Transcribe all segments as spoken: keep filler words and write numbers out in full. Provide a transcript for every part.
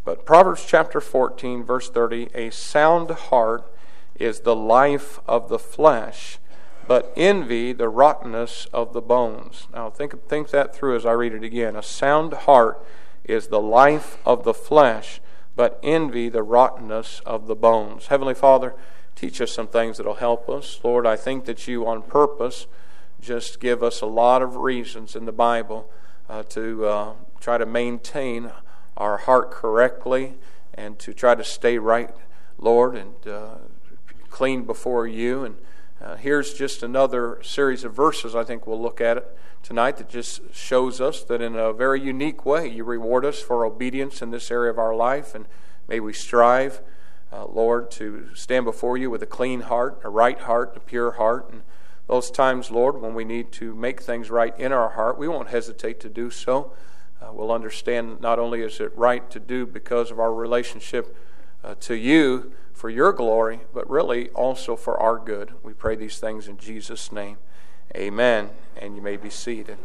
But Proverbs chapter fourteen, verse thirty, a sound heart is the life of the flesh, but envy the rottenness of the bones. Now think, think that through as I read it again. A sound heart is the life of the flesh, but envy the rottenness of the bones. Heavenly Father, teach us some things that will help us. Lord, I think that you on purpose just give us a lot of reasons in the Bible uh, to uh, try to maintain our heart correctly and to try to stay right, Lord, and uh, clean before you. And uh, here's just another series of verses I think we'll look at it tonight that just shows us that in a very unique way you reward us for obedience in this area of our life. And may we strive, uh, Lord, to stand before you with a clean heart, a right heart, a pure heart. And those times, Lord, when we need to make things right in our heart, we won't hesitate to do so. Uh, we'll understand not only is it right to do because of our relationship uh, to you for your glory, but really also for our good. We pray these things in Jesus' name. Amen. And you may be seated.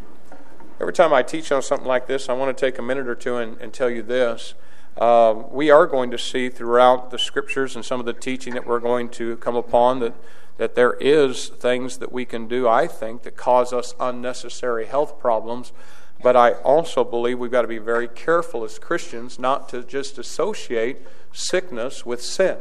Every time I teach on something like this, I want to take a minute or two and, and tell you this. Uh, we are going to see throughout the Scriptures and some of the teaching that we're going to come upon that, that there is things that we can do, I think, that cause us unnecessary health problems. But I also believe we've got to be very careful as Christians not to just associate sickness with sin.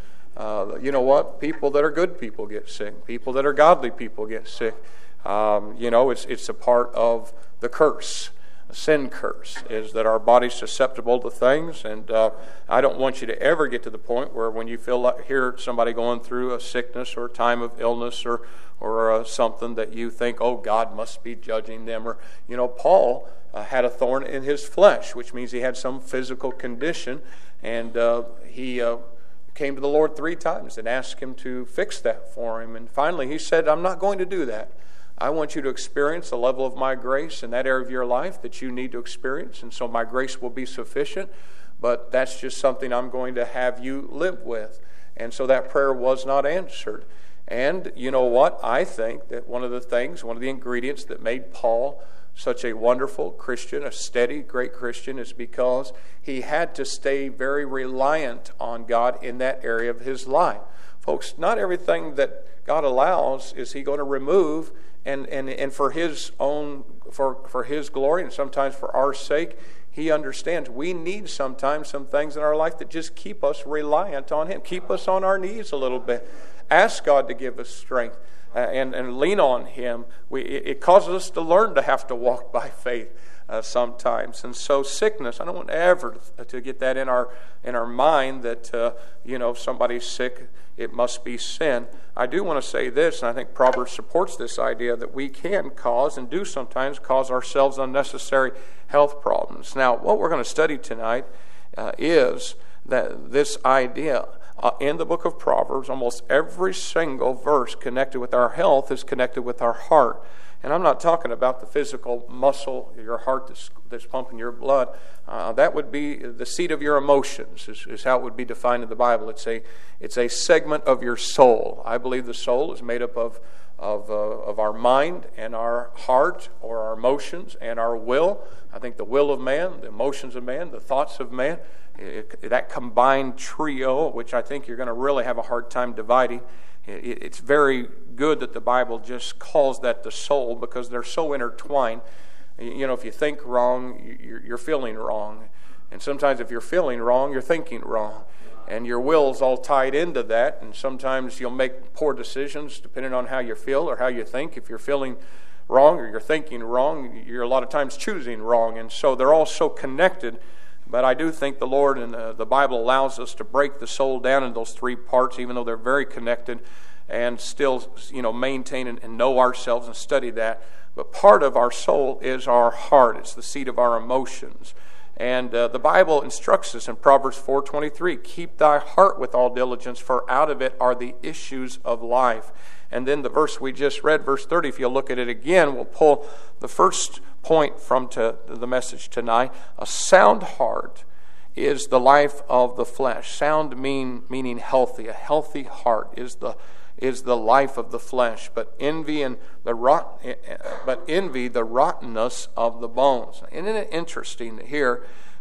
Uh, you know what? People that are good people get sick. People that are godly people get sick. Um, you know, it's it's a part of the curse. The sin curse is that our body's susceptible to things, and uh, I don't want you to ever get to the point where when you feel like hear somebody going through a sickness or a time of illness or or uh, something that you think, oh, God must be judging them. Or, you know, Paul uh, had a thorn in his flesh, which means he had some physical condition, and uh, he uh, came to the Lord three times and asked him to fix that for him. And finally he said, I'm not going to do that. I want you to experience the level of my grace in that area of your life that you need to experience, and so my grace will be sufficient, but that's just something I'm going to have you live with. And so that prayer was not answered. And you know what? I think that one of the things, one of the ingredients that made Paul such a wonderful Christian, a steady, great Christian, is because he had to stay very reliant on God in that area of his life. Folks, not everything that God allows is he going to remove and, and, and for his own, for, for his glory and sometimes for our sake. He understands we need sometimes some things in our life that just keep us reliant on him, keep us on our knees a little bit. Ask God to give us strength uh, and, and lean on him. We, it, it causes us to learn to have to walk by faith uh, sometimes. And so sickness, I don't want ever to get that in our in our mind that, uh, you know, if somebody's sick, it must be sin. I do want to say this, and I think Proverbs supports this idea that we can cause and do sometimes cause ourselves unnecessary health problems. Now, what we're going to study tonight uh, is that this idea. Uh, in the book of Proverbs, almost every single verse connected with our health is connected with our heart. And I'm not talking about the physical muscle, your heart that's, that's pumping your blood. Uh, that would be the seat of your emotions, is, is how it would be defined in the Bible. It's a, it's a segment of your soul. I believe the soul is made up of, of, uh, of our mind and our heart, or our emotions and our will. I think the will of man, the emotions of man, the thoughts of man, It, that combined trio, which I think you're going to really have a hard time dividing, it, it's very good that the Bible just calls that the soul because they're so intertwined. You know, if you think wrong, you're, you're feeling wrong. And sometimes if you're feeling wrong, you're thinking wrong. And your will's all tied into that. And sometimes you'll make poor decisions depending on how you feel or how you think. If you're feeling wrong or you're thinking wrong, you're a lot of times choosing wrong. And so they're all so connected. But I do think the Lord and uh, the Bible allows us to break the soul down in those three parts, even though they're very connected, and still, you know, maintain and, and know ourselves and study that. But part of our soul is our heart. It's the seat of our emotions. And uh, the Bible instructs us in Proverbs four twenty-three, keep thy heart with all diligence, for out of it are the issues of life. And then the verse we just read, verse thirty, if you'll look at it again, we'll pull the first point from to the message tonight. A sound heart is the life of the flesh. Sound mean meaning healthy. A healthy heart is the is the life of the flesh. But envy and the rot, but envy the rottenness of the bones. Isn't it interesting here?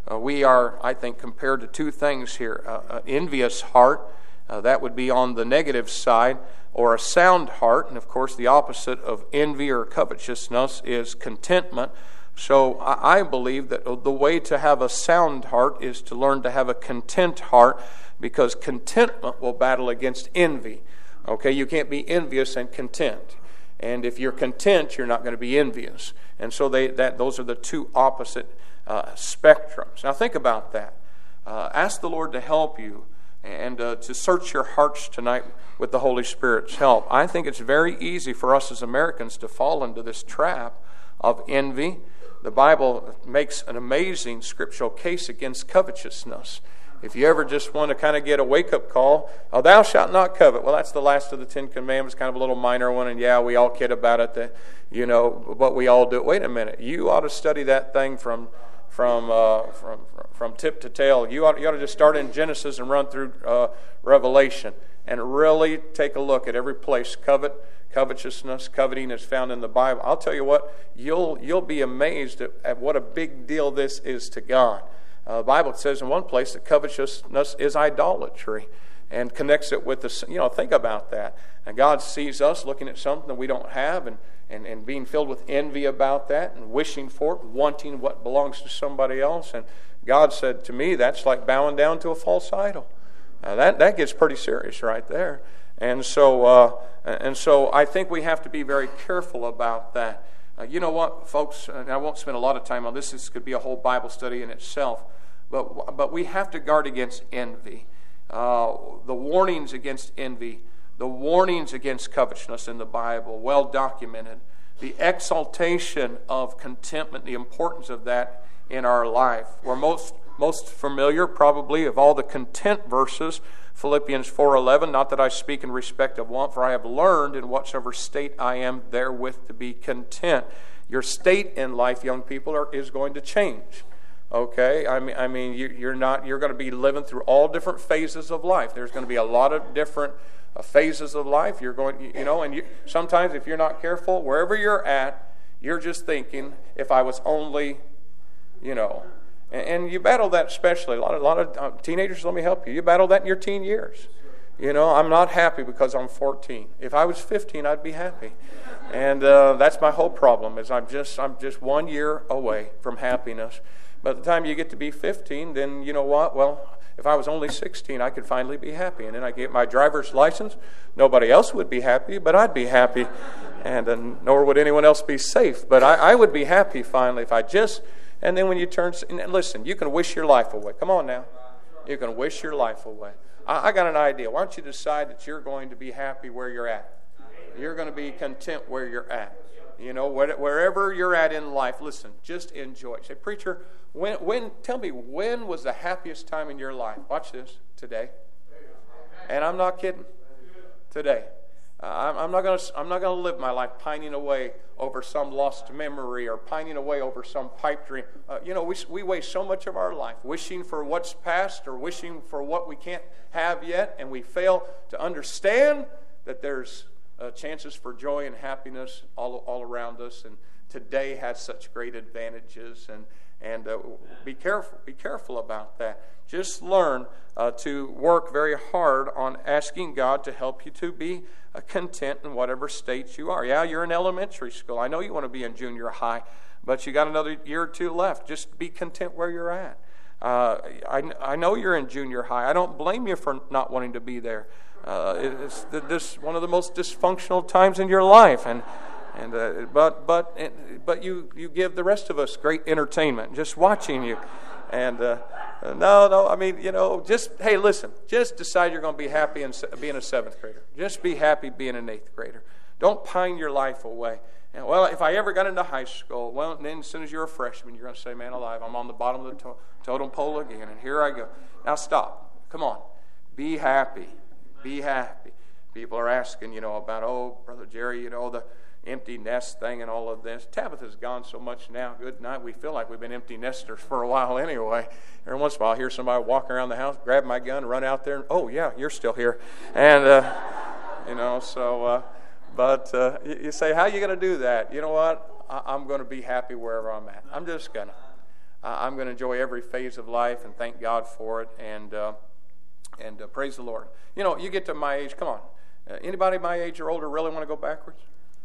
uh, we are, I think, compared to two things here. Uh, an envious heart, uh, that would be on the negative side, or a sound heart. And of course, the opposite of envy or covetousness is contentment. So I believe that the way to have a sound heart is to learn to have a content heart, because contentment will battle against envy. Okay, you can't be envious and content. And if you're content, you're not going to be envious. And so they that those are the two opposite uh, spectrums. Now think about that. Uh, ask the Lord to help you and uh, to search your hearts tonight with the Holy Spirit's help. I think it's very easy for us as Americans to fall into this trap of envy. The Bible makes an amazing scriptural case against covetousness. If you ever just want to kind of get a wake-up call, oh, thou shalt not covet. Well, that's the last of the Ten Commandments, kind of a little minor one, and yeah, we all kid about it, that, you know, but we all do it. Wait a minute. You ought to study that thing from from uh, from from tip to tail. You ought, you ought to just start in Genesis and run through uh, Revelation and really take a look at every place covet, covetousness, coveting is found in the Bible. I'll tell you what, you'll you'll be amazed at, at what a big deal this is to God. Uh, the Bible says in one place that covetousness is idolatry, and connects it with the, you know, think about that. And God sees us looking at something that we don't have, and, and, and being filled with envy about that, and wishing for it, wanting what belongs to somebody else. And God said to me, that's like bowing down to a false idol. Uh, that, that gets pretty serious right there. And so, uh, and so I think we have to be very careful about that. Uh, you know what, folks, and I won't spend a lot of time on this. This could be a whole Bible study in itself. But, but we have to guard against envy. Uh, the warnings against envy, the warnings against covetousness in the Bible, well documented. The exaltation of contentment, the importance of that in our life. We're most most familiar probably of all the content verses, Philippians four eleven, not that I speak in respect of want, for I have learned in whatsoever state I am therewith to be content. Your state in life, young people, are, is going to change. Okay, I mean, I mean, you, you're not. You're going to be living through all different phases of life. There's going to be a lot of different uh, phases of life. You're going, you know, and you, sometimes if you're not careful, wherever you're at, you're just thinking, if I was only, you know, and, and you battle that especially. A lot of, a lot of uh, teenagers, let me help you. You battle that in your teen years. You know, I'm not happy because I'm fourteen. If I was fifteen, I'd be happy, and uh, that's my whole problem. Is I'm just, I'm just one year away from happiness. By the time you get to be fifteen, then you know what? Well, if I was only sixteen, I could finally be happy. And then I get my driver's license. Nobody else would be happy, but I'd be happy. And uh, nor would anyone else be safe. But I, I would be happy finally if I just... And then when you turn... And listen, you can wish your life away. Come on now. You can wish your life away. I, I got an idea. Why don't you decide that you're going to be happy where you're at? You're going to be content where you're at. You know, wherever you're at in life, listen, just enjoy it. Say, preacher, when, when, tell me, when was the happiest time in your life? Watch this, today. And I'm not kidding. Today. Uh, I'm, I'm not going to. I'm not going to live my life pining away over some lost memory or pining away over some pipe dream. Uh, you know, we we waste so much of our life wishing for what's past or wishing for what we can't have yet, and we fail to understand that there's Uh, chances for joy and happiness all all around us, and today has such great advantages. And and uh, be careful, be careful about that. Just learn uh, to work very hard on asking God to help you to be uh, content in whatever state you are. Yeah, you're in elementary school. I know you want to be in junior high, but you got another year or two left. Just be content where you're at. Uh, I I know you're in junior high. I don't blame you for not wanting to be there. Uh, it's the, this one of the most dysfunctional times in your life, and and uh, but but but you you give the rest of us great entertainment just watching you, and uh, no no I mean you know just hey listen just decide you're going to be happy in being a seventh grader. Just be happy being an eighth grader. Don't pine your life away. And, well, if I ever got into high school, well, then as soon as you're a freshman, you're going to say, man alive, I'm on the bottom of the to- totem pole again, and here I go. Now stop. Come on. Be happy. Be happy. People are asking, you know, about, oh, Brother Jerry, you know, the empty nest thing and all of this. Tabitha's gone so much now. Good night. We feel like we've been empty nesters for a while anyway. Every once in a while I hear somebody walking around the house, grab my gun, run out there, and, oh, yeah, you're still here. And, uh, you know, so, uh, but uh, you say, how are you going to do that? You know what? I- I'm going to be happy wherever I'm at. I'm just going to. uh, I'm going to enjoy every phase of life and thank God for it, and uh, and uh, praise the Lord. You know, you get to my age, come on. Uh, anybody my age or older really want to go backwards?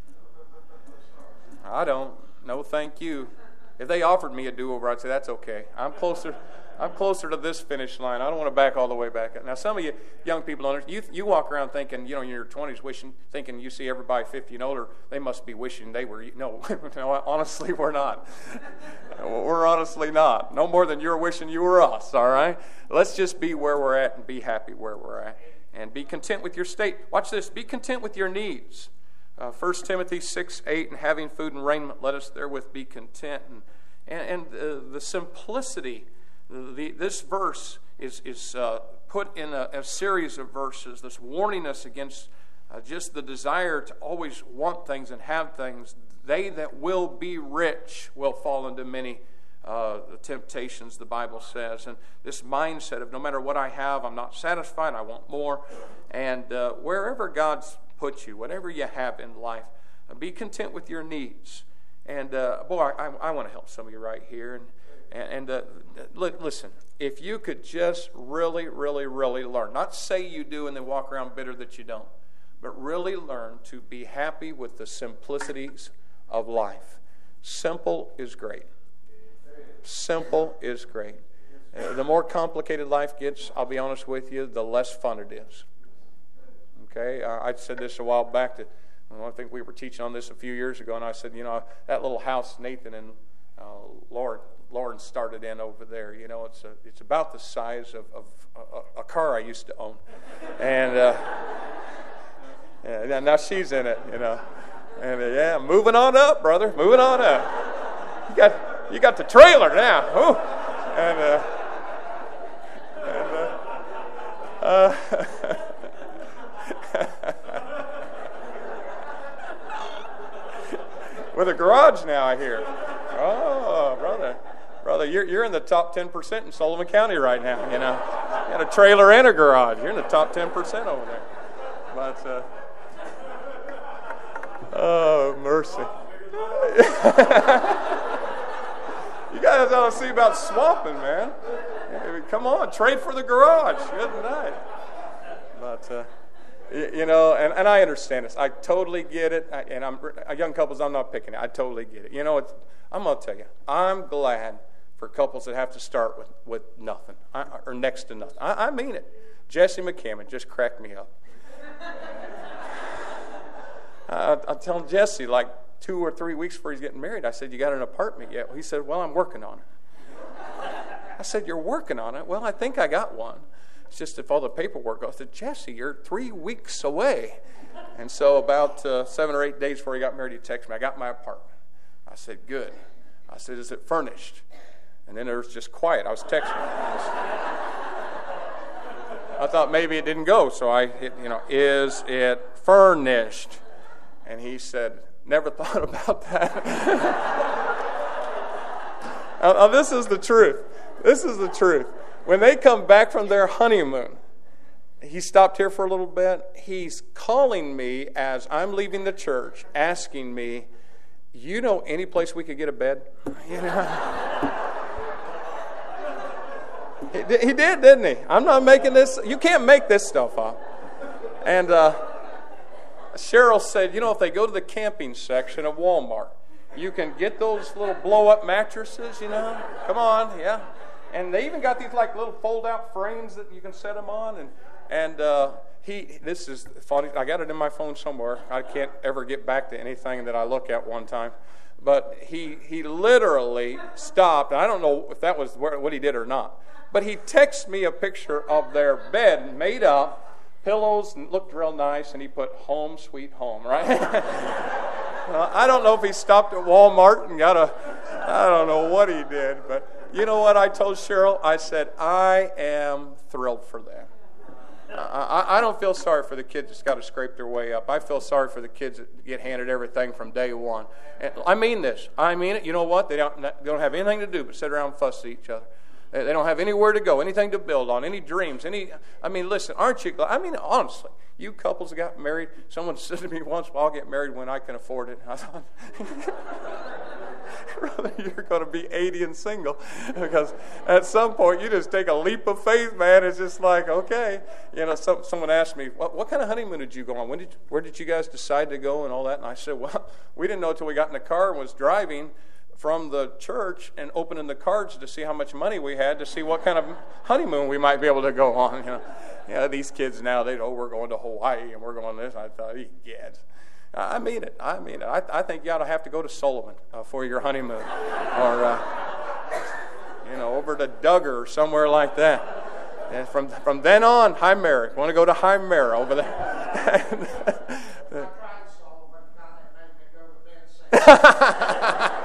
I don't. No, thank you. If they offered me a do-over, I'd say that's okay. I'm closer. I'm closer to this finish line. I don't want to back all the way back up. Now, some of you young people, don't, you you walk around thinking, you know, in your twenties, wishing, thinking you see everybody fifty and older, they must be wishing they were. No, no, honestly, we're not. We're honestly not. No more than you're wishing you were us. All right. Let's just be where we're at and be happy where we're at, and be content with your state. Watch this. Be content with your needs. Uh, First Timothy six eight, and having food and raiment, let us therewith be content. And and, and uh, the simplicity. The, this verse is, is uh, put in a, a series of verses that's warning us against uh, just the desire to always want things and have things. They that will be rich will fall into many uh, temptations, the Bible says. And this mindset of no matter what I have, I'm not satisfied, I want more. And uh, wherever God's put you, whatever you have in life, uh, be content with your needs. And uh, boy, I, I want to help some of you right here. And And, and uh, listen, if you could just really, really, really learn, not say you do and then walk around bitter that you don't, but really learn to be happy with the simplicities of life. Simple is great. Simple is great. Uh, the more complicated life gets, I'll be honest with you, the less fun it is. Okay, uh, I said this a while back. To, I think we were teaching on this a few years ago, and I said, you know, that little house Nathan and uh, Lauren, Lauren started in over there. You know, it's a, it's about the size of, of a, a car I used to own, and uh, yeah, now she's in it. You know, and uh, yeah, moving on up, brother, moving on up. You got you got the trailer now. Ooh. And uh, and uh, uh, with a garage now, I hear. Oh, brother. Brother, you're you're in the top ten percent in Sullivan County right now, you know. You got a trailer and a garage. You're in the top ten percent over there. But, uh, oh, mercy. You guys ought to see about swapping, man. Come on, trade for the garage. Good night. But, uh, you know, and, and I understand this. I totally get it. I, and I'm young couples, I'm not picking it. I totally get it. You know, it's, I'm going to tell you, I'm glad for couples that have to start with, with nothing, I, or next to nothing. I, I mean it. Jesse McCammon just cracked me up. I, I'm telling Jesse, like two or three weeks before he's getting married, I said, you got an apartment yet? Well, he said, well, I'm working on it. I said, you're working on it? Well, I think I got one. It's just if all the paperwork goes. I said, Jesse, you're three weeks away. And so about uh, seven or eight days before he got married, he texted me, I got my apartment. I said, good. I said, is it furnished? And then there was just quiet. I was texting him. I thought maybe it didn't go, so I hit, you know, is it furnished? And he said, never thought about that. now, now, this is the truth. This is the truth. When they come back from their honeymoon, he stopped here for a little bit. He's calling me as I'm leaving the church, asking me, you know any place we could get a bed? You know? he, he did, didn't he? I'm not making this. You can't make this stuff up. And uh, Cheryl said, you know, if they go to the camping section of Walmart, you can get those little blow-up mattresses, you know? Come on, yeah. And they even got these like little fold-out frames that you can set them on. And and uh, he, this is funny. I got it in my phone somewhere. I can't ever get back to anything that I look at one time. But he he literally stopped. And I don't know if that was what he did or not. But he texted me a picture of their bed made up, pillows, and looked real nice. And he put home sweet home, right? uh, I don't know if he stopped at Walmart and got a, I don't know what he did, but. You know what I told Cheryl? I said, I am thrilled for them. I, I don't feel sorry for the kids that's got to scrape their way up. I feel sorry for the kids that get handed everything from day one. And I mean this. I mean it. You know what? They don't, they don't have anything to do but sit around and fuss at each other. They don't have anywhere to go, anything to build on, any dreams. Any. I mean, listen, aren't you glad? I mean, honestly, you couples that got married, someone said to me once, well, I'll get married when I can afford it. I thought... you're going to be eighty and single, because at some point you just take a leap of faith, man. It's just like, okay, you know. Some, someone asked me, what, what kind of honeymoon did you go on? When did where did you guys decide to go and all that? And I said, well, we didn't know until we got in the car and was driving from the church and opening the cards to see how much money we had, to see what kind of honeymoon we might be able to go on. You know, you know these kids now, they know, oh, we're going to Hawaii and we're going this. I thought, you kids. I mean it. I mean it. I, I think you ought to have to go to Sullivan uh, for your honeymoon, or uh, you know, over to Duggar or somewhere like that. And from from then on, High Merrick. Want to go to High Merrick over there? I tried Sullivan. God, it made me go to Vincennes.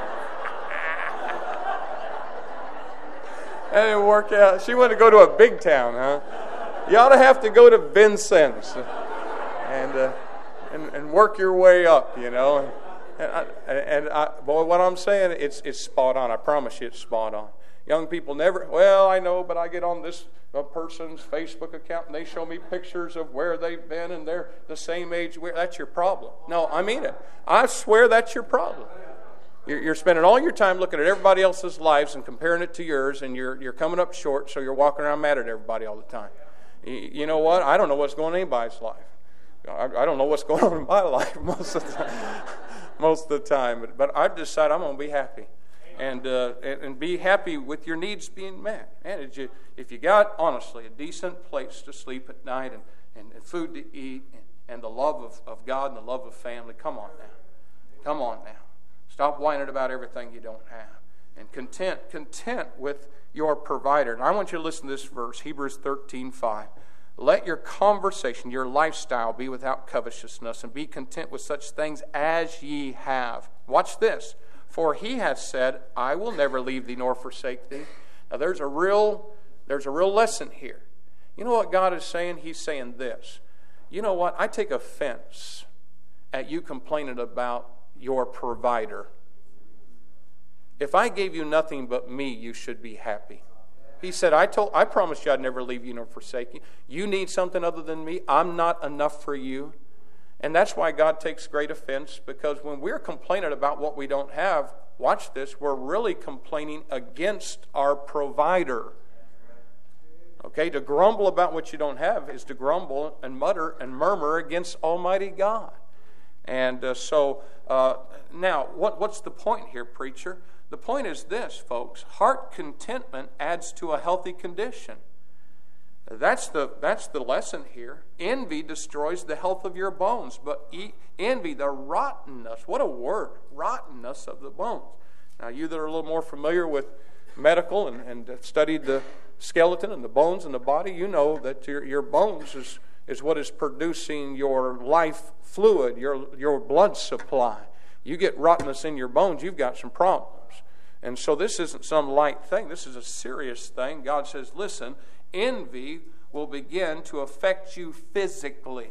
That didn't work out. She wanted to go to a big town, huh? You ought to have to go to Vincennes, and. Uh, And, and work your way up, you know. And, I, and I, boy, what I'm saying, it's it's spot on. I promise you, it's spot on. Young people never, well, I know, but I get on this uh, person's Facebook account and they show me pictures of where they've been and they're the same age. Where, that's your problem. No, I mean it. I swear that's your problem. You're, you're spending all your time looking at everybody else's lives and comparing it to yours, and you're you're coming up short, so you're walking around mad at everybody all the time. You, you know what? I don't know what's going on in anybody's life. I don't know what's going on in my life most of the time, most of the time. But, but I've decided I'm going to be happy, and, uh, and and be happy with your needs being met. And if you, if you got, honestly, a decent place to sleep at night, and, and, and food to eat, and, and the love of, of God and the love of family, come on now. Come on now. Stop whining about everything you don't have. And content, content with your provider. And I want you to listen to this verse, Hebrews thirteen five. Let your conversation, your lifestyle be without covetousness, and be content with such things as ye have. Watch this. For he hath said, I will never leave thee nor forsake thee. Now there's a real, there's a real lesson here. You know what God is saying? He's saying this. You know what? I take offense at you complaining about your provider. If I gave you nothing but me, you should be happy. He said, I told, I promised you I'd never leave you nor forsake you. You need something other than me. I'm not enough for you. And that's why God takes great offense, because when we're complaining about what we don't have, watch this, we're really complaining against our provider. Okay, to grumble about what you don't have is to grumble and mutter and murmur against Almighty God. And uh, so, uh, now, what, what's the point here, preacher? The point is this, folks. Heart contentment adds to a healthy condition. That's the, that's the lesson here. Envy destroys the health of your bones. But e- envy, the rottenness, what a word, rottenness of the bones. Now, you that are a little more familiar with medical and, and studied the skeleton and the bones in the body, you know that your, your bones is, is what is producing your life fluid, your, your blood supply. You get rottenness in your bones, you've got some problems. And so this isn't some light thing. This is a serious thing. God says, listen, envy will begin to affect you physically.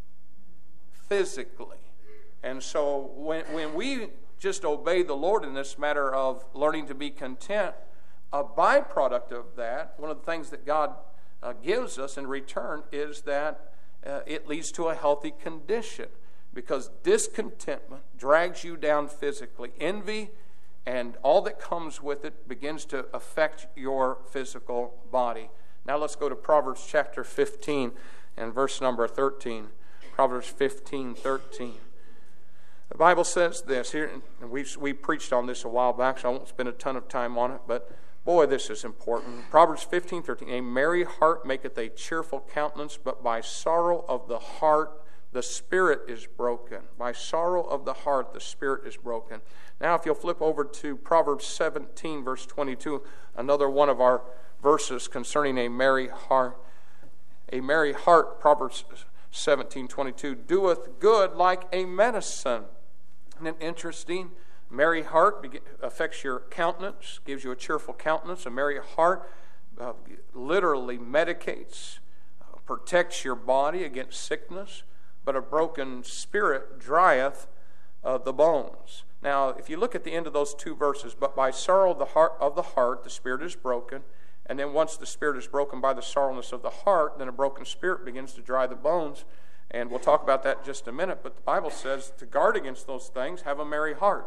Physically. And so when, when we just obey the Lord in this matter of learning to be content, a byproduct of that, one of the things that God uh, gives us in return is that uh, it leads to a healthy condition. Because discontentment drags you down physically. Envy and all that comes with it begins to affect your physical body. Now let's go to Proverbs chapter fifteen and verse number thirteen. Proverbs fifteen, thirteen. The Bible says this here, and we we preached on this a while back, so I won't spend a ton of time on it, but boy, this is important. Proverbs fifteen, thirteen. A merry heart maketh a cheerful countenance, but by sorrow of the heart the spirit is broken. By sorrow of the heart, the spirit is broken. Now, if you'll flip over to Proverbs seventeen, verse twenty-two, another one of our verses concerning a merry heart. A merry heart, Proverbs seventeen, twenty-two, doeth good like a medicine. Isn't it interesting? Merry heart affects your countenance, gives you a cheerful countenance. A merry heart uh, literally medicates, uh, protects your body against sickness. But a broken spirit drieth uh, the bones. Now, if you look at the end of those two verses, but by sorrow of the heart, of the heart, the spirit is broken. And then once the spirit is broken by the sorrowness of the heart, then a broken spirit begins to dry the bones. And we'll talk about that in just a minute. But the Bible says to guard against those things, have a merry heart.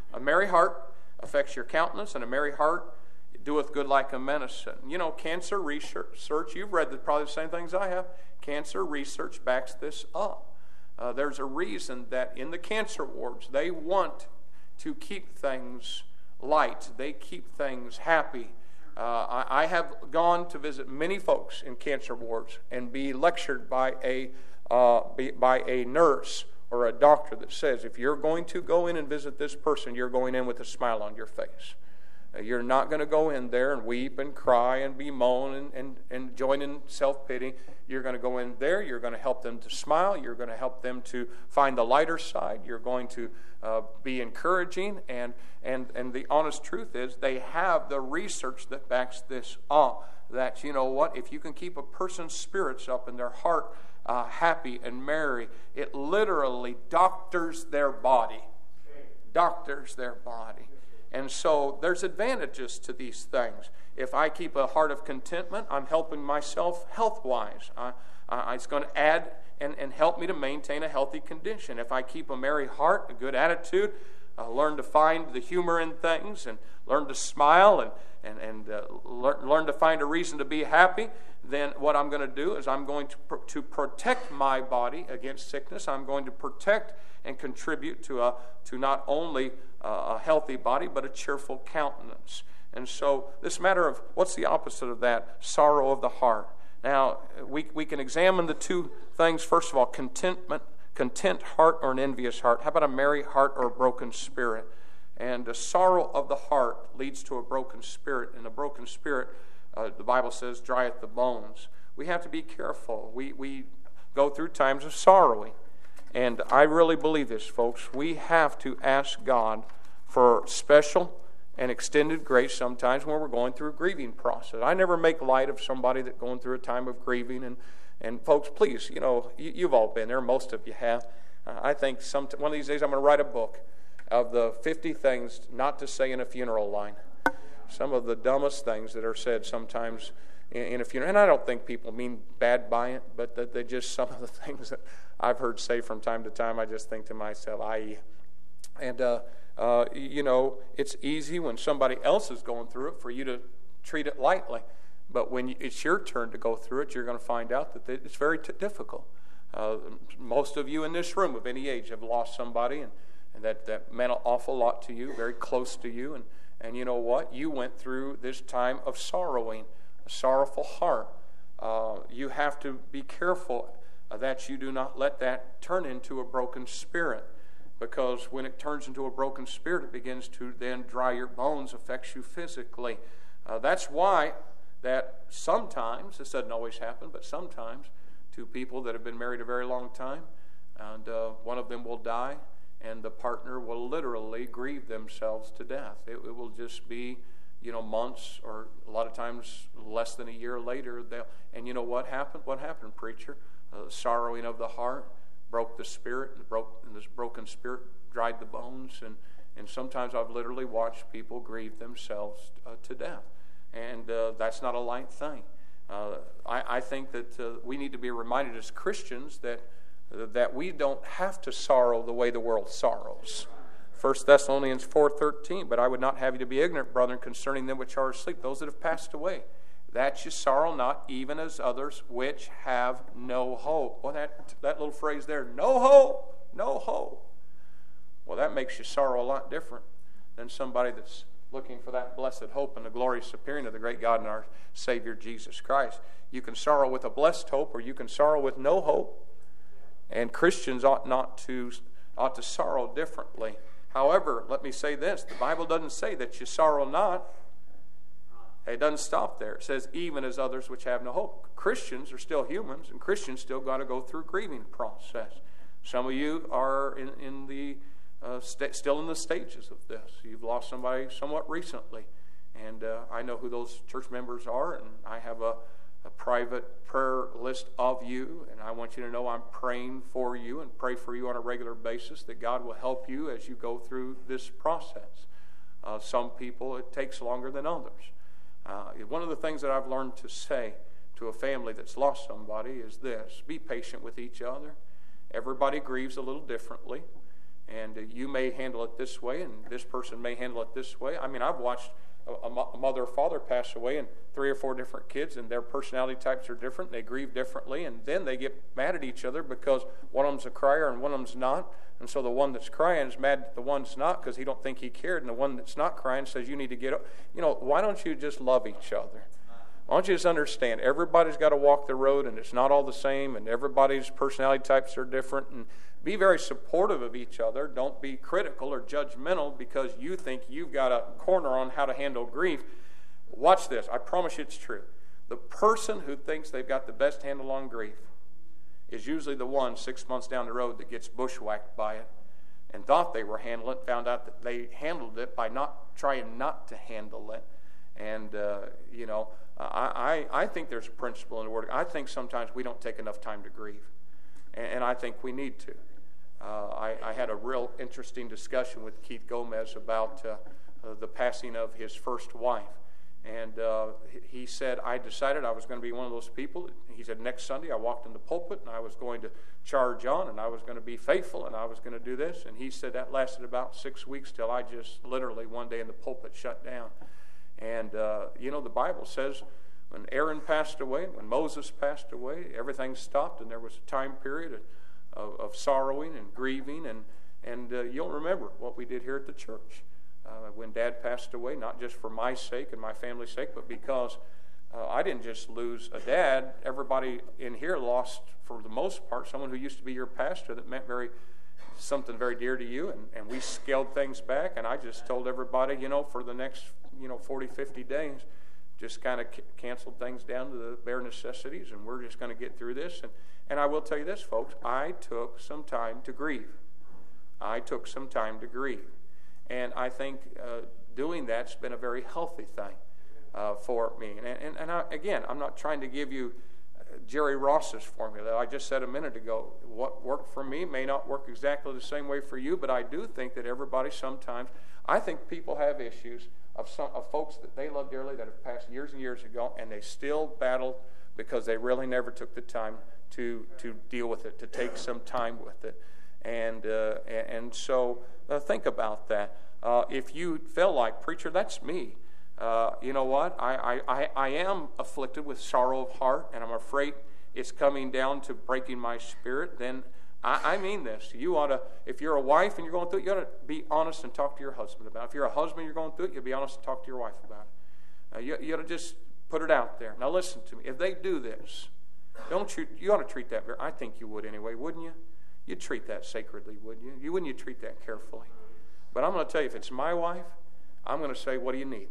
A merry heart affects your countenance, and a merry heart doeth good like a medicine. You know, cancer research, you've read the, probably the same things I have. Cancer research backs this up. Uh, there's a reason that in the cancer wards, they want to keep things light. They keep things happy. Uh, I, I have gone to visit many folks in cancer wards and be lectured by a uh, be, by a nurse or a doctor that says, if you're going to go in and visit this person, you're going in with a smile on your face. Uh, you're not going to go in there and weep and cry and bemoan and, and, and join in self-pity. You're going to go in there. You're going to help them to smile. You're going to help them to find the lighter side. You're going to uh, be encouraging. And, and, and the honest truth is they have the research that backs this up. That, you know what, if you can keep a person's spirits up and their heart uh, happy and merry, it literally doctors their body. Doctors their body. And so there's advantages to these things. If I keep a heart of contentment, I'm helping myself health-wise. I, I, it's going to add and, and help me to maintain a healthy condition. If I keep a merry heart, a good attitude, uh, learn to find the humor in things and learn to smile and, and, and uh, learn, learn to find a reason to be happy, then what I'm going to do is I'm going to, pr- to protect my body against sickness. I'm going to protect and contribute to a to not only a healthy body, but a cheerful countenance. And so this matter of what's the opposite of that? Sorrow of the heart. Now, we, we can examine the two things. First of all, contentment, content heart or an envious heart. How about a merry heart or a broken spirit? And a sorrow of the heart leads to a broken spirit. And a broken spirit, uh, the Bible says, drieth the bones. We have to be careful. We, we go through times of sorrowing. And I really believe this, folks. We have to ask God for special and extended grace sometimes when we're going through a grieving process. I never make light of somebody that's going through a time of grieving. And, and folks, please, you know, you, you've all been there. Most of you have. Uh, I think some, one of these days I'm going to write a book of the fifty things not to say in a funeral line. Some of the dumbest things that are said sometimes in, in a funeral. And I don't think people mean bad by it, but that they just some of the things that I've heard say from time to time, I just think to myself, I, and, uh, uh, you know, it's easy when somebody else is going through it for you to treat it lightly. But when you, it's your turn to go through it, you're going to find out that it's very t- difficult. Uh, most of you in this room of any age have lost somebody, and, and that, that meant an awful lot to you, very close to you. And, and you know what? You went through this time of sorrowing, a sorrowful heart. Uh, you have to be careful that you do not let that turn into a broken spirit, because when it turns into a broken spirit, it begins to then dry your bones, affects you physically. Uh, that's why that sometimes, this doesn't always happen, but sometimes two people that have been married a very long time, and uh, one of them will die, and the partner will literally grieve themselves to death. It, it will just be, you know, months or a lot of times less than a year later. And you know what happened? What happened, preacher? Uh, sorrowing of the heart broke the spirit, and, broke, and this broken spirit dried the bones. And, and sometimes I've literally watched people grieve themselves uh, to death. And uh, that's not a light thing. Uh, I, I think that uh, we need to be reminded as Christians that uh, that we don't have to sorrow the way the world sorrows. First Thessalonians four thirteen, but I would not have you to be ignorant, brethren, concerning them which are asleep, those that have passed away, that you sorrow not, even as others which have no hope. Well, that, that little phrase there, no hope, no hope. Well, that makes you sorrow a lot different than somebody that's looking for that blessed hope and the glorious appearing of the great God and our Savior Jesus Christ. You can sorrow with a blessed hope, or you can sorrow with no hope. And Christians ought not to ought to sorrow differently. However, let me say this: the Bible doesn't say that you sorrow not. It doesn't stop there. It says, even as others which have no hope. Christians are still humans, and Christians still got to go through a grieving process. Some of you are in, in the uh, st- still in the stages of this. You've lost somebody somewhat recently, and uh, I know who those church members are, and I have a, a private prayer list of you, and I want you to know I'm praying for you and pray for you on a regular basis, that God will help you as you go through this process. Uh, some people, it takes longer than others. Uh, one of the things that I've learned to say to a family that's lost somebody is this: be patient with each other. Everybody grieves a little differently. And uh, you may handle it this way, and this person may handle it this way. I mean, I've watched a, a mother or father pass away, and three or four different kids, and their personality types are different. They grieve differently, and then they get mad at each other because one of them's a crier and one of them's not. And so the one that's crying is mad at the one that's not because he don't think he cared, and the one that's not crying says, you need to get up. You know, why don't you just love each other? Why don't you just understand, everybody's got to walk the road, and it's not all the same, and everybody's personality types are different, and be very supportive of each other. Don't be critical or judgmental because you think you've got a corner on how to handle grief. Watch this. I promise you it's true. The person who thinks they've got the best handle on grief is usually the one six months down the road that gets bushwhacked by it and thought they were handling it, found out that they handled it by not trying not to handle it. And, uh, you know, I, I, I think there's a principle in the Word. I think sometimes we don't take enough time to grieve, and, and I think we need to. Uh, I, I had a real interesting discussion with Keith Gomez about uh, uh, the passing of his first wife. And uh, he said, I decided I was going to be one of those people. He said, next Sunday I walked in the pulpit and I was going to charge on and I was going to be faithful and I was going to do this. And he said that lasted about six weeks till I just literally one day in the pulpit shut down. And, uh, you know, the Bible says when Aaron passed away, when Moses passed away, everything stopped and there was a time period of, of, of sorrowing and grieving. And, and uh, you'll remember what we did here at the church. Uh, when Dad passed away, not just for my sake and my family's sake, but because uh, I didn't just lose a dad. Everybody in here lost, for the most part, someone who used to be your pastor that meant very something very dear to you, and, and we scaled things back, and I just told everybody, you know, for the next, you know, forty, fifty days, just kind of c- canceled things down to the bare necessities, and we're just going to get through this. And, and I will tell you this, folks, I took some time to grieve. I took some time to grieve. And I think uh, doing that's been a very healthy thing uh, for me. And, and, and I, again, I'm not trying to give you Jerry Ross's formula. I just said a minute ago, what worked for me may not work exactly the same way for you, but I do think that everybody sometimes, I think people have issues of some of folks that they love dearly that have passed years and years ago, and they still battle because they really never took the time to, to deal with it, to take some time with it. And uh, and so uh, think about that. Uh, if you feel like, preacher, that's me. Uh, you know what? I, I, I am afflicted with sorrow of heart, and I'm afraid it's coming down to breaking my spirit. Then I, I mean this. You ought to, if you're a wife and you're going through it, you ought to be honest and talk to your husband about it. If you're a husband and you're going through it, you'll be honest and talk to your wife about it. Uh, you, you ought to just put it out there. Now listen to me. If they do this, don't you? You ought to treat that very. I think you would anyway, wouldn't you? You'd treat that sacredly, wouldn't you? You wouldn't you treat that carefully? But I'm going to tell you, if it's my wife, I'm going to say, what do you need?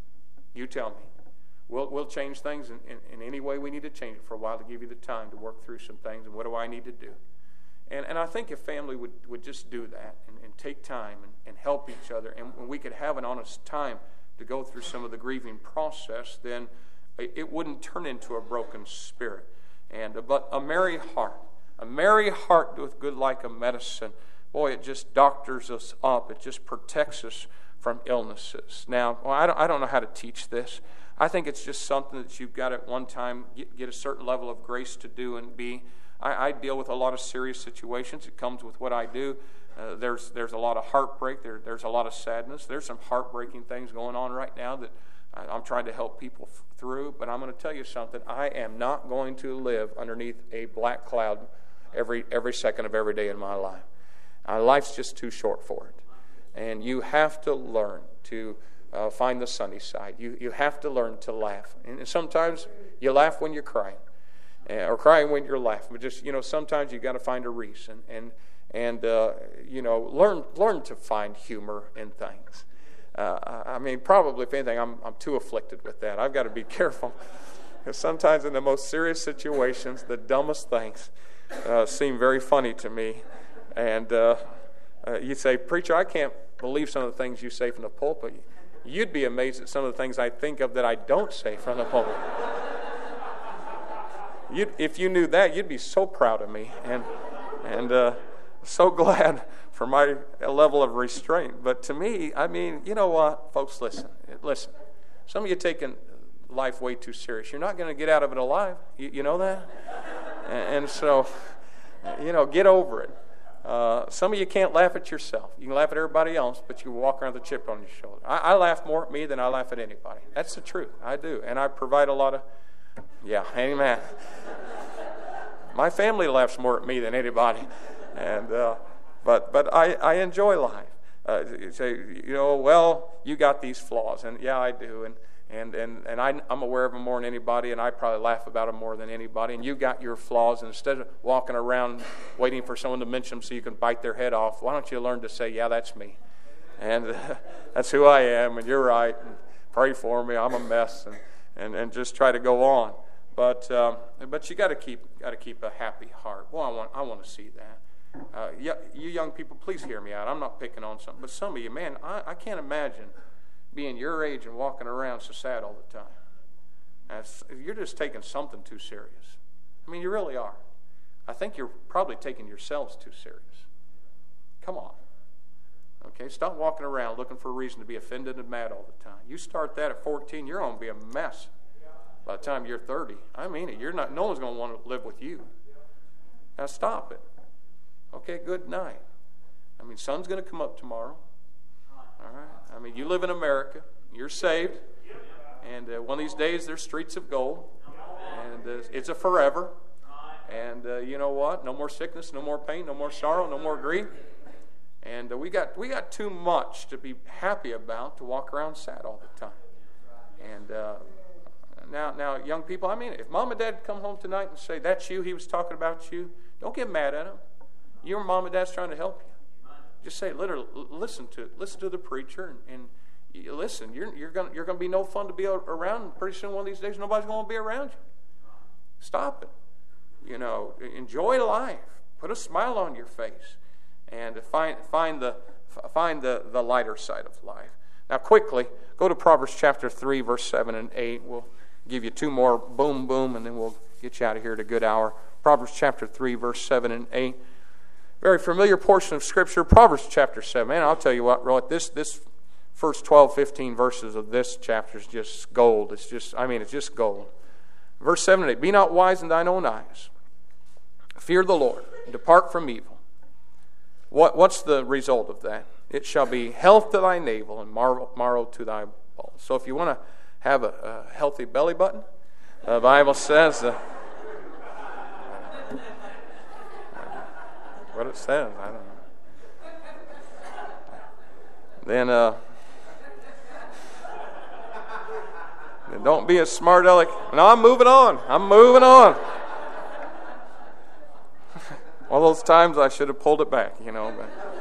You tell me. We'll we'll change things in, in, in any way we need to change it for a while to give you the time to work through some things. And what do I need to do? And and I think if family would, would just do that and, and take time and, and help each other, and when we could have an honest time to go through some of the grieving process, then it wouldn't turn into a broken spirit. And but a merry heart. A merry heart doeth good like a medicine. Boy, it just doctors us up. It just protects us from illnesses. Now, well, I don't, I don't know how to teach this. I think it's just something that you've got at one time get, get a certain level of grace to do and be. I, I deal with a lot of serious situations. It comes with what I do. Uh, there's there's a lot of heartbreak. There, there's a lot of sadness. There's some heartbreaking things going on right now that I, I'm trying to help people f- through. But I'm going to tell you something. I am not going to live underneath a black cloud every every second of every day in my life. Uh, life's just too short for it. And you have to learn to uh, find the sunny side. You you have to learn to laugh. And sometimes you laugh when you're crying, uh, or crying when you're laughing. But just, you know, sometimes you got to find a reason. And and uh, you know, learn learn to find humor in things. Uh, I mean, probably if anything, I'm I'm too afflicted with that. I've got to be careful, because sometimes in the most serious situations, the dumbest things Uh, seem very funny to me. And uh, uh, you say, preacher, I can't believe some of the things you say from the pulpit. You'd be amazed at some of the things I think of that I don't say from the pulpit. You'd, if you knew that, you'd be so proud of me and and uh, so glad for my level of restraint. But to me, I mean, you know what, folks, listen, listen. Some of you taking life way too serious. You're not going to get out of it alive. You, you know that? And so, you know, get over it. Uh, some of you can't laugh at yourself. You can laugh at everybody else, but you walk around with a chip on your shoulder. I, I laugh more at me than I laugh at anybody. That's the truth. I do. And I provide a lot of, yeah, amen. My family laughs more at me than anybody. And uh, but but I, I enjoy life. Uh, you say, you know, well, you got these flaws. And yeah, I do. And And and, and I, I'm aware of them more than anybody, and I probably laugh about them more than anybody. And you got your flaws, and instead of walking around waiting for someone to mention them so you can bite their head off, why don't you learn to say, yeah, that's me. And uh, that's who I am, and you're right. And pray for me. I'm a mess, and, and, and just try to go on. But um, but you got to keep got to keep a happy heart. Well, I want I want to see that. Uh, you, you young people, please hear me out. I'm not picking on something, but some of you, man, I, I can't imagine being your age and walking around so sad all the time. That's, you're just taking something too serious. I mean, you really are. I think you're probably taking yourselves too serious. Come on. Okay, stop walking around looking for a reason to be offended and mad all the time. You start that at fourteen, you're going to be a mess by the time you're thirty. I mean it. You're not. No one's going to want to live with you. Now stop it. Okay, good night. I mean, sun's going to come up tomorrow. All right. I mean, you live in America. You're saved. And uh, one of these days, there's streets of gold. And uh, it's a forever. And uh, you know what? No more sickness, no more pain, no more sorrow, no more grief. And uh, we got we got too much to be happy about to walk around sad all the time. And uh, now, now, young people, I mean, if mom and dad come home tonight and say, that's you, he was talking about you, don't get mad at him. Your mom and dad's trying to help you. Just say, literally, listen to listen to the preacher, and, and you listen. You're you're going you're going to be no fun to be around. Pretty soon, one of these days, nobody's going to be around you. Stop it. You know, enjoy life. Put a smile on your face, and find find the find the, the lighter side of life. Now, quickly go to Proverbs chapter three, verse seven and eight. We'll give you two more, boom, boom, and then we'll get you out of here at a good hour. Proverbs chapter three, verse seven and eight. Very familiar portion of Scripture, Proverbs chapter seven. Man, I'll tell you what, Roy, this this first twelve, fifteen verses of this chapter is just gold. It's just, I mean, it's just gold. Verse seven and eight, be not wise in thine own eyes. Fear the Lord, and depart from evil. What, what's the result of that? It shall be health to thy navel and marrow, marrow to thy bones. So if you want to have a, a healthy belly button, the Bible says... Uh, what it says, I don't know. Then, uh, then don't be a smart aleck. No, I'm moving on. I'm moving on. All those times I should have pulled it back, you know.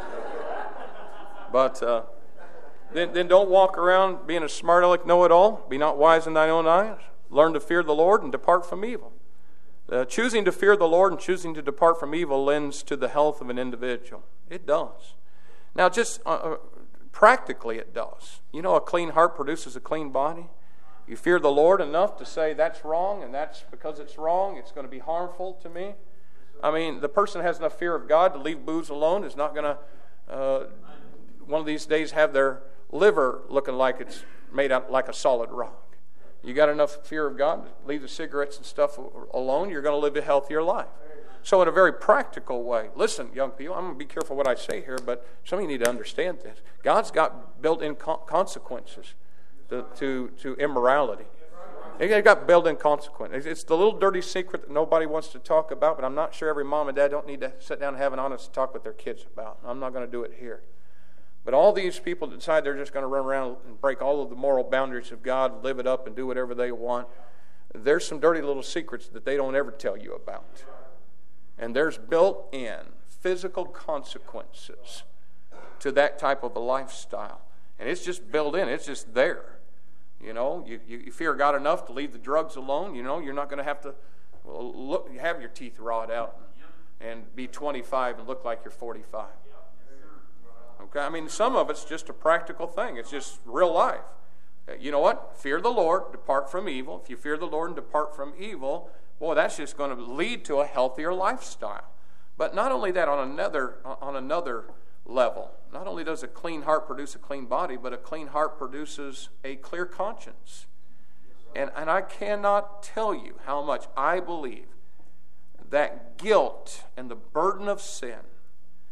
But, but uh, then, then don't walk around being a smart aleck know-it-all. Be not wise in thine own eyes. Learn to fear the Lord and depart from evil. Uh, choosing to fear the Lord and choosing to depart from evil lends to the health of an individual. It does. Now, just uh, practically it does. You know, a clean heart produces a clean body. You fear the Lord enough to say that's wrong, and that's because it's wrong, it's going to be harmful to me. I mean, the person that has enough fear of God to leave booze alone is not going to, uh, one of these days, have their liver looking like it's made out like a solid rock. You got enough fear of God to leave the cigarettes and stuff alone, you're going to live a healthier life. So in a very practical way, listen, young people, I'm going to be careful what I say here, but some of you need to understand this. God's got built-in consequences to, to, to immorality. He's got built-in consequences. It's the little dirty secret that nobody wants to talk about, but I'm not sure every mom and dad don't need to sit down and have an honest talk with their kids about. I'm not going to do it here. But all these people decide they're just going to run around and break all of the moral boundaries of God, live it up, and do whatever they want. There's some dirty little secrets that they don't ever tell you about. And there's built-in physical consequences to that type of a lifestyle. And it's just built in. It's just there. You know, you, you fear God enough to leave the drugs alone. You know, you're not going to have to look, have your teeth rot out and be twenty-five and look like you're forty-five. Okay, I mean, some of it's just a practical thing. It's just real life. You know what? Fear the Lord, depart from evil. If you fear the Lord and depart from evil, boy, that's just going to lead to a healthier lifestyle. But not only that, on another on another level, not only does a clean heart produce a clean body, but a clean heart produces a clear conscience. And, and I cannot tell you how much I believe that guilt and the burden of sin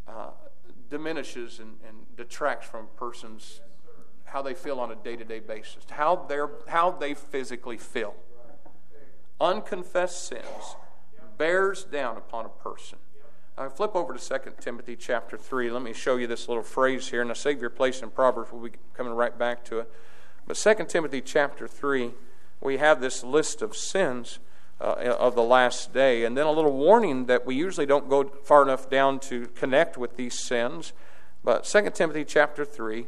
uh, diminishes and, and detracts from a person's how they feel on a day-to-day basis, how they're how they physically feel. Unconfessed sins bears down upon a person. Now, flip over to Second Timothy chapter three. Let me show you this little phrase here, and I'll save your place in Proverbs. We'll be coming right back to it. But Second Timothy chapter three, we have this list of sins uh, of the last day, and then a little warning that we usually don't go far enough down to connect with these sins. But Second Timothy chapter three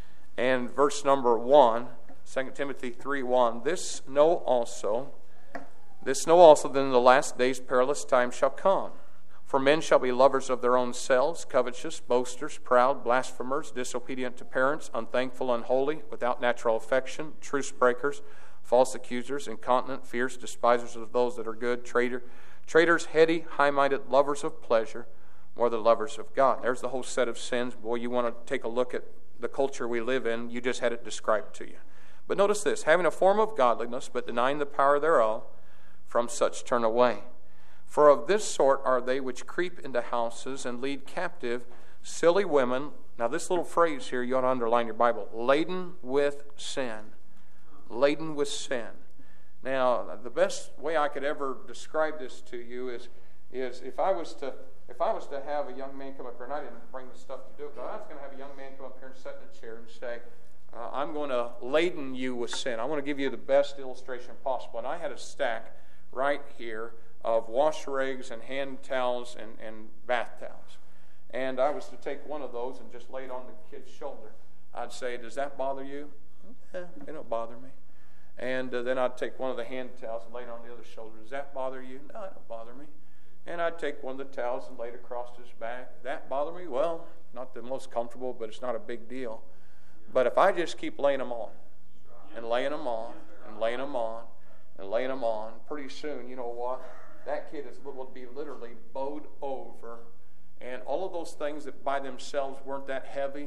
and verse number one, Second Timothy three one, this know also, this know also that in the last days perilous times shall come. For men shall be lovers of their own selves, covetous, boasters, proud, blasphemers, disobedient to parents, unthankful, unholy, without natural affection, truce breakers, false accusers, incontinent, fierce, despisers of those that are good, traitor, traitors, heady, high-minded, lovers of pleasure, more than lovers of God. There's the whole set of sins. Boy, you want to take a look at the culture we live in. You just had it described to you. But notice this, having a form of godliness, but denying the power thereof, from such turn away. For of this sort are they which creep into houses and lead captive silly women. Now this little phrase here, you ought to underline your Bible. Laden with sin. Laden with sin. Now, the best way I could ever describe this to you is, is if I was to if I was to have a young man come up here, and I didn't bring the stuff to do it, but I was going to have a young man come up here and sit in a chair and say, uh, I'm going to laden you with sin. I want to give you the best illustration possible. And I had a stack right here of wash rags and hand towels and, and bath towels. And I was to take one of those and just lay it on the kid's shoulder. I'd say, does that bother you? Eh, it don't bother me. And uh, then I'd take one of the hand towels and lay it on the other shoulder. Does that bother you? No, it don't bother me. And I'd take one of the towels and lay it across his back. That bother me? Well, not the most comfortable, but it's not a big deal. But if I just keep laying them on and laying them on and laying them on and laying them on, pretty soon, you know what? That kid is will be literally bowed over. And all of those things that by themselves weren't that heavy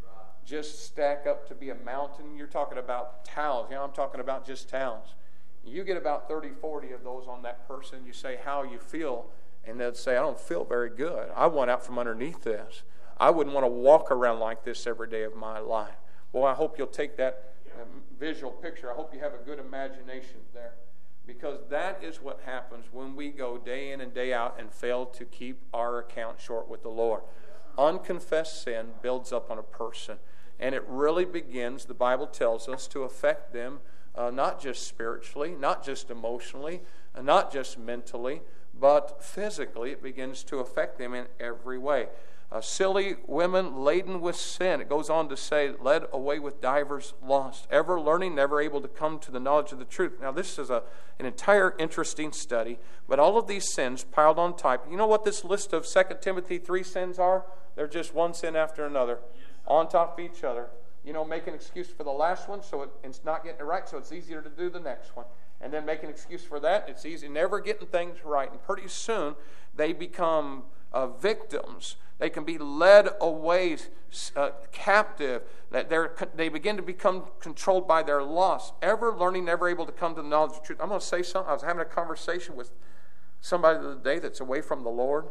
just stack up to be a mountain. You're talking about towels. You know, I'm talking about just towels. You get about thirty, forty of those on that person. You say, how you feel? And they'd say, I don't feel very good. I want out from underneath this. I wouldn't want to walk around like this every day of my life. Well, I hope you'll take that um, visual picture. I hope you have a good imagination there. Because that is what happens when we go day in and day out and fail to keep our account short with the Lord. Unconfessed sin builds up on a person. And it really begins, the Bible tells us, to affect them uh, not just spiritually, not just emotionally, uh, not just mentally, but physically. It begins to affect them in every way. Uh, silly women laden with sin. It goes on to say, led away with divers lost. Ever learning, never able to come to the knowledge of the truth. Now this is a, an entire interesting study, but all of these sins piled on top. You know what this list of Second Timothy three sins are? They're just one sin after another, on top of each other. You know, make an excuse for the last one, so it, it's not getting it right, so it's easier to do the next one. And then make an excuse for that, it's easy, never getting things right. And pretty soon, they become uh, victims. They can be led away uh, captive. That they're, they begin to become controlled by their lust. Ever learning, never able to come to the knowledge of the truth. I'm going to say something. I was having a conversation with somebody the other day that's away from the Lord.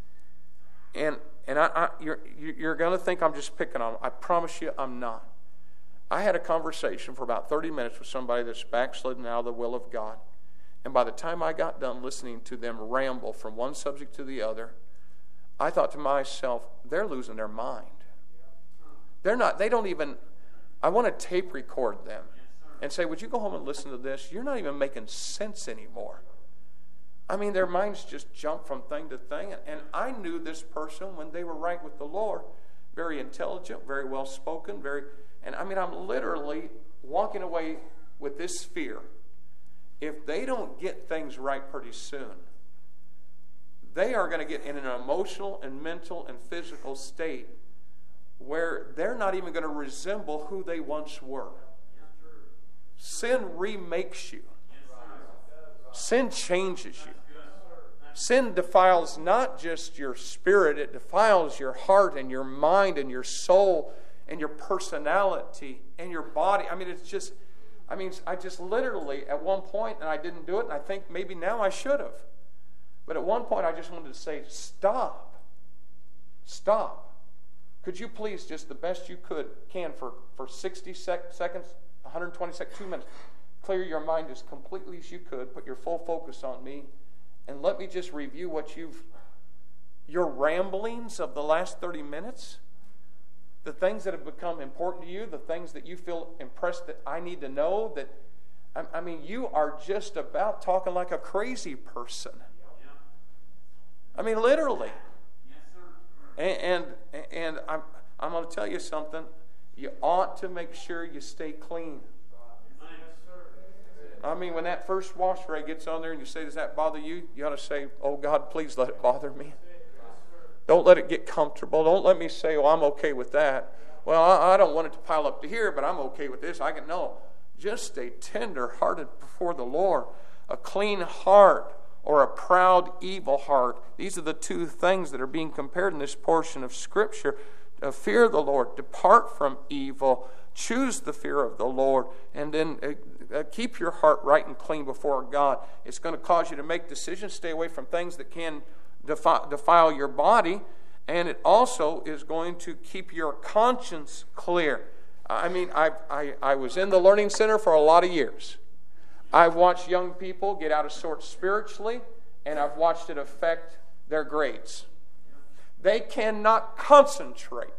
And and I, I you're you're going to think I'm just picking on them. I promise you I'm not. I had a conversation for about thirty minutes with somebody that's backslidden out of the will of God. And by the time I got done listening to them ramble from one subject to the other, I thought to myself, they're losing their mind. They're not, they don't even, I want to tape record them and say, would you go home and listen to this? You're not even making sense anymore. I mean, their minds just jump from thing to thing. And I knew this person when they were right with the Lord. Very intelligent, very well spoken, very, and I mean, I'm literally walking away with this fear. If they don't get things right pretty soon, they are going to get in an emotional and mental and physical state where they're not even going to resemble who they once were. Sin remakes you. Sin changes you. Sin defiles not just your spirit, it defiles your heart and your mind and your soul and your personality and your body. I mean, it's just, I mean, I just literally, at one point, and I didn't do it, and I think maybe now I should have. But at one point, I just wanted to say, stop. Stop. Could you please, just the best you could, can for, for sixty sec- seconds, one hundred twenty seconds, two minutes, clear your mind as completely as you could, put your full focus on me, and let me just review what you've, your ramblings of the last thirty minutes, the things that have become important to you, the things that you feel impressed that I need to know, that, I, I mean, you are just about talking like a crazy person. I mean, literally. And, and, and I'm, I'm going to tell you something. You ought to make sure you stay clean. I mean, when that first wash ray gets on there and you say, does that bother you? You ought to say, oh, God, please let it bother me. Don't let it get comfortable. Don't let me say, oh, I'm okay with that. Well, I, I don't want it to pile up to here, but I'm okay with this. I can know. Just stay tender-hearted before the Lord. A clean heart or a proud, evil heart. These are the two things that are being compared in this portion of Scripture. Uh, fear the Lord. Depart from evil. Choose the fear of the Lord. And then uh, uh, keep your heart right and clean before God. It's going to cause you to make decisions. Stay away from things that can defi- defile your body. And it also is going to keep your conscience clear. I mean, I, I, I was in the Learning Center for a lot of years. I've watched young people get out of sorts spiritually, and I've watched it affect their grades. They cannot concentrate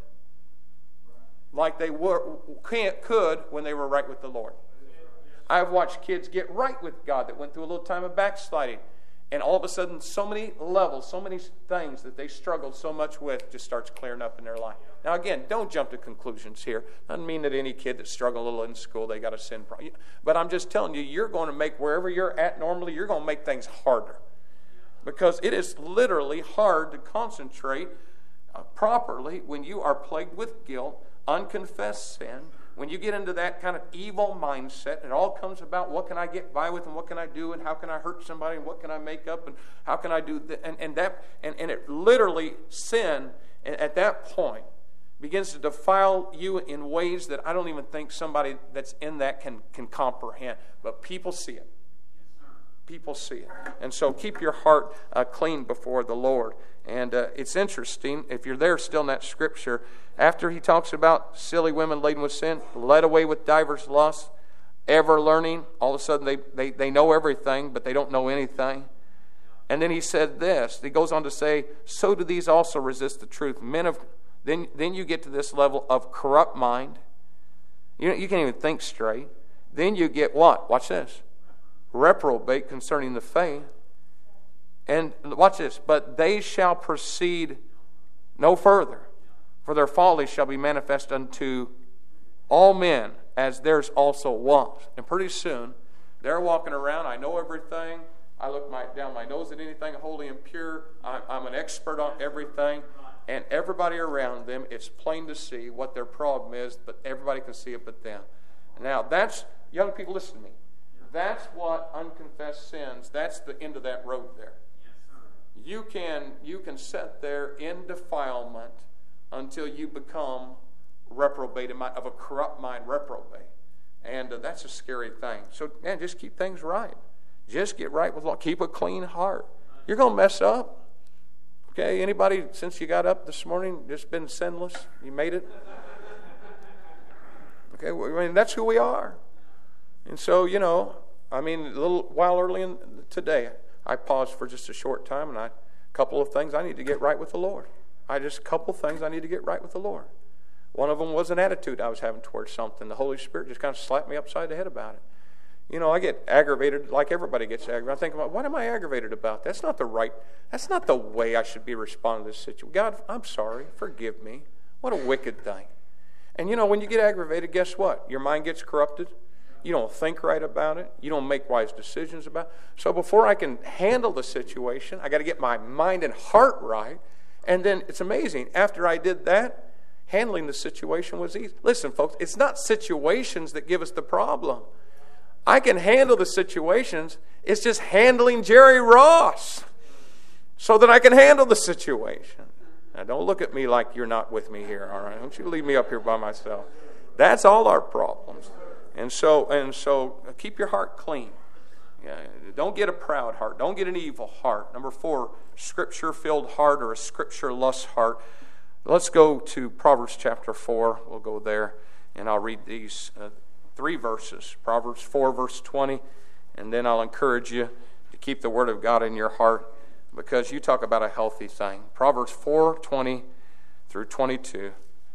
like they were, can't, could when they were right with the Lord. I've watched kids get right with God that went through a little time of backsliding, and all of a sudden so many levels, so many things that they struggled so much with just starts clearing up in their life. Now again, don't jump to conclusions here. Doesn't mean that any kid that struggled a little in school, they got a sin problem. But I'm just telling you, you're going to make, wherever you're at normally, you're going to make things harder. Because it is literally hard to concentrate uh, properly when you are plagued with guilt, unconfessed sin, when you get into that kind of evil mindset, it all comes about what can I get by with and what can I do and how can I hurt somebody and what can I make up and how can I do that, and, and that and, and it literally, sin at that point begins to defile you in ways that I don't even think somebody that's in that can, can comprehend. But people see it. People see it. And so keep your heart uh, clean before the Lord. And uh, it's interesting, if you're there still in that scripture, after he talks about silly women laden with sin, led away with divers lusts, ever learning, all of a sudden they, they, they know everything, but they don't know anything. And then he said this, he goes on to say, so do these also resist the truth. Men of, then, then you get to this level of corrupt mind. You, you can't even think straight. Then you get what? Watch this. Reprobate concerning the faith. And watch this. But they shall proceed no further, for their folly shall be manifest unto all men, as theirs also was. And pretty soon, they're walking around, I know everything, I look my, down my nose at anything holy and pure, I, I'm an expert on everything, and everybody around them, it's plain to see what their problem is, but everybody can see it but them. Now, that's, young people, listen to me. That's what unconfessed sins, that's the end of that road there. You can, you can sit there in defilement until you become reprobate, of a corrupt mind, reprobate. And uh, that's a scary thing. So, man, just keep things right. Just get right with Lord. Keep a clean heart. You're going to mess up. Okay, anybody, since you got up this morning, just been sinless? You made it? Okay, well, I mean, that's who we are. And so, you know, I mean, a little while early in today, I paused for just a short time, and I, a couple of things I need to get right with the Lord. I just, a couple of things I need to get right with the Lord. One of them was an attitude I was having towards something. The Holy Spirit just kind of slapped me upside the head about it. You know, I get aggravated like everybody gets aggravated. I think about, what am I aggravated about? That's not the right, that's not the way I should be responding to this situation. God, I'm sorry. Forgive me. What a wicked thing. And you know, when you get aggravated, guess what? Your mind gets corrupted. You don't think right about it. You don't make wise decisions about it. So before I can handle the situation, I got to get my mind and heart right. And then it's amazing. After I did that, handling the situation was easy. Listen, folks, it's not situations that give us the problem. I can handle the situations. It's just handling Jerry Ross so that I can handle the situation. Now, don't look at me like you're not with me here, all right? Don't you leave me up here by myself. That's all our problems. And so, and so, keep your heart clean. Yeah, don't get a proud heart. Don't get an evil heart. Number four, scripture-filled heart or a scripture-lust heart. Let's go to Proverbs chapter four. We'll go there, and I'll read these uh, three verses. Proverbs four, verse twenty, and then I'll encourage you to keep the Word of God in your heart, because you talk about a healthy thing. Proverbs four, twenty through twenty-two.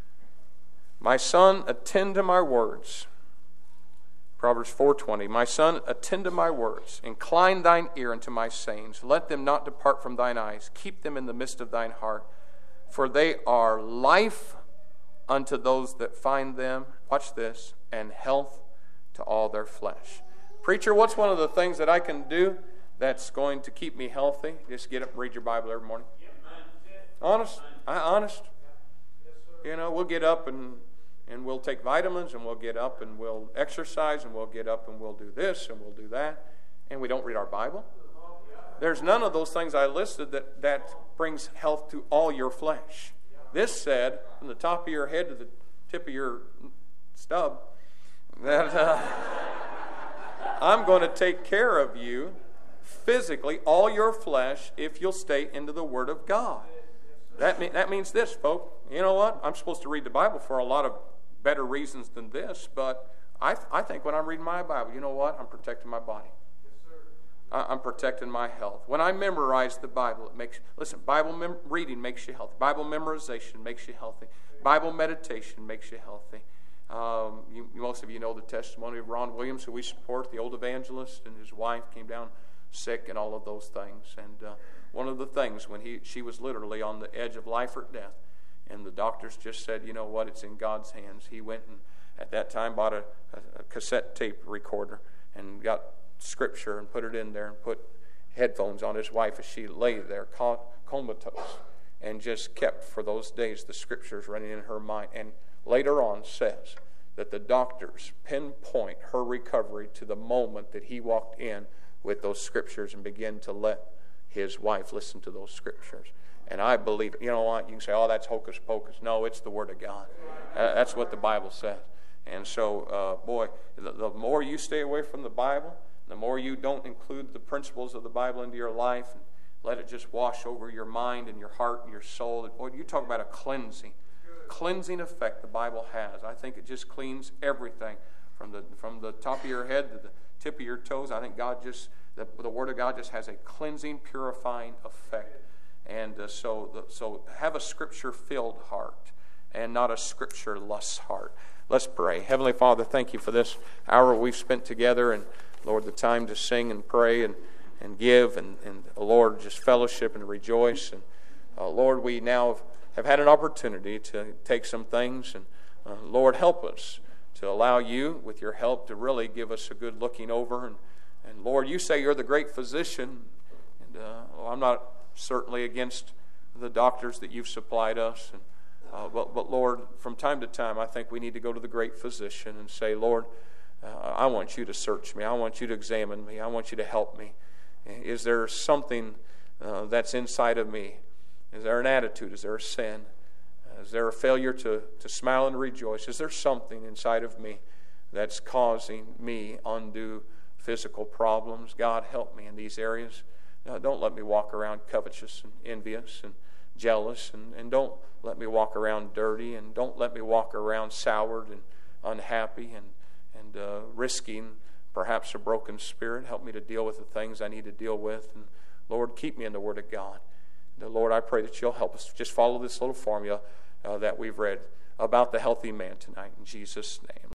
My son, attend to my words. Proverbs four twenty. My son, attend to my words. Incline thine ear unto my sayings. Let them not depart from thine eyes. Keep them in the midst of thine heart. For they are life unto those that find them. Watch this. And health to all their flesh. Preacher, what's one of the things that I can do that's going to keep me healthy? Just get up and read your Bible every morning. Honest? I honest? You know, we'll get up and and we'll take vitamins, and we'll get up and we'll exercise, and we'll get up and we'll do this and we'll do that, and we don't read our Bible. There's none of those things I listed that, that brings health to all your flesh. This said, from the top of your head to the tip of your stub, that uh, I'm going to take care of you physically, all your flesh, if you'll stay into the Word of God. That, mean, that means this, folks. You know what? I'm supposed to read the Bible for a lot of better reasons than this, but I, I think when I'm reading my Bible, you know what? I'm protecting my body. I, I'm protecting my health. When I memorize the Bible, it makes, listen, Bible mem- reading makes you healthy. Bible memorization makes you healthy. Bible meditation makes you healthy. Um, you, most of you know the testimony of Ron Williams, who we support, the old evangelist, and his wife came down sick and all of those things. And uh, one of the things when he she was literally on the edge of life or death, and the doctors just said, you know what, it's in God's hands. He went and at that time bought a, a cassette tape recorder and got scripture and put it in there and put headphones on his wife as she lay there comatose, and just kept for those days the scriptures running in her mind. And later on says that the doctors pinpoint her recovery to the moment that he walked in with those scriptures and began to let his wife listen to those scriptures. And I believe it. You know what? You can say, oh, that's hocus pocus. No, it's the Word of God. Uh, that's what the Bible says. And so, uh, boy, the, the more you stay away from the Bible, the more you don't include the principles of the Bible into your life, and let it just wash over your mind and your heart and your soul. And boy, you talk about a cleansing, cleansing effect the Bible has. I think it just cleans everything from the from the top of your head to the tip of your toes. I think God just, the, the Word of God just has a cleansing, purifying effect. And uh, so, the, so have a Scripture-filled heart and not a Scripture-less heart. Let's pray. Heavenly Father, thank you for this hour we've spent together, and Lord, the time to sing and pray and, and give, and, and uh, Lord, just fellowship and rejoice. And uh, Lord, we now have, have had an opportunity to take some things, and uh, Lord, help us to allow you, with your help, to really give us a good looking over. And, and Lord, you say you're the great physician, and uh, well, I'm not certainly against the doctors that you've supplied us. And, uh, but, but Lord, from time to time, I think we need to go to the great physician and say, Lord, uh, I want you to search me. I want you to examine me. I want you to help me. Is there something uh, that's inside of me? Is there an attitude? Is there a sin? Is there a failure to, to smile and rejoice? Is there something inside of me that's causing me undue physical problems? God, help me in these areas. Now, don't let me walk around covetous and envious and jealous, and, and don't let me walk around dirty, and don't let me walk around soured and unhappy and, and uh, risking perhaps a broken spirit. Help me to deal with the things I need to deal with. And Lord, keep me in the Word of God. And, Lord, I pray that you'll help us. Just follow this little formula uh, that we've read about the healthy man tonight. In Jesus' name.